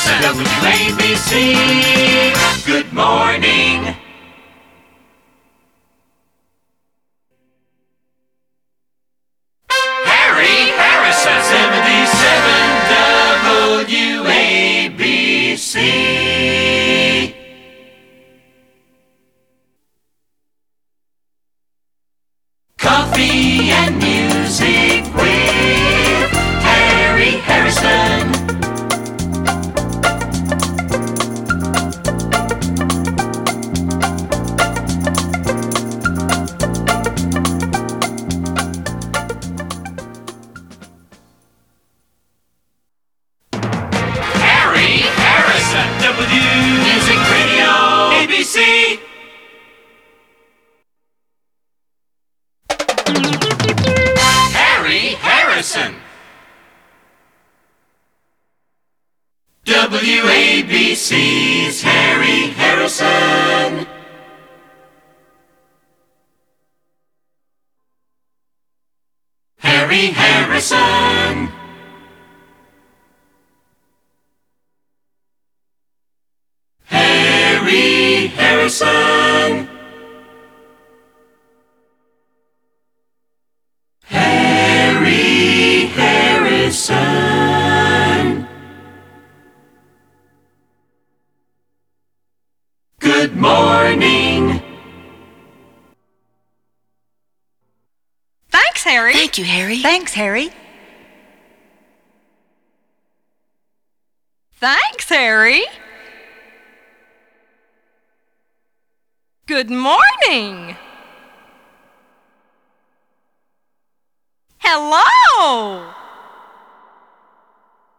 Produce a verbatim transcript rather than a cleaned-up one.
Harrison. W A B C. Good morning. Harry Harrison. seventy-seven W A B C. Coffee and music with Harry Harrison. Harry Harrison. W Music Radio. A B C. Harry Harrison. W A B C's Harry Harrison. Harry Harrison. Harry Harrison. Harry Harrison. Good morning. Thanks, Harry. Thank you, Harry. Thanks, Harry. Thanks, Harry. Good morning. Hello.